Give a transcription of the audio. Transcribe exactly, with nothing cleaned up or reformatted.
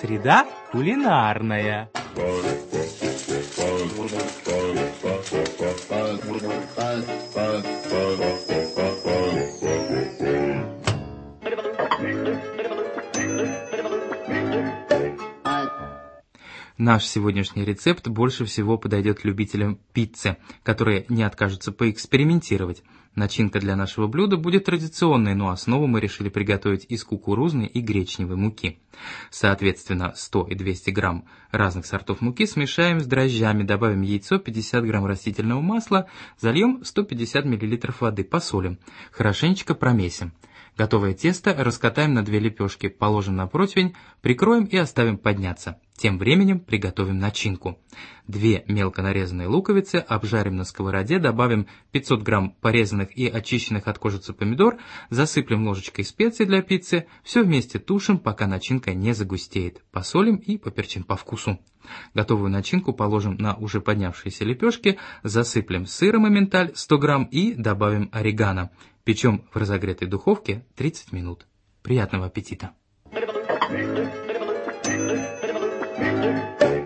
Среда кулинарная. Наш сегодняшний рецепт больше всего подойдет любителям пиццы, которые не откажутся поэкспериментировать. Начинка для нашего блюда будет традиционной, но основу мы решили приготовить из кукурузной и гречневой муки. Соответственно, сто и двести грамм разных сортов муки смешаем с дрожжами, добавим яйцо, пятьдесят грамм растительного масла, зальем сто пятьдесят миллилитров воды, посолим. Хорошенечко промесим. Готовое тесто раскатаем на две лепешки, положим на противень, прикроем и оставим подняться. Тем временем приготовим начинку. Две мелко нарезанные луковицы обжарим на сковороде, добавим пятьсот грамм порезанных и очищенных от кожицы помидор, засыплем ложечкой специй для пиццы, все вместе тушим, пока начинка не загустеет. Посолим и поперчим по вкусу. Готовую начинку положим на уже поднявшиеся лепешки, засыплем сыром эмменталь сто грамм и добавим орегано. Печем в разогретой духовке тридцать минут. Приятного аппетита!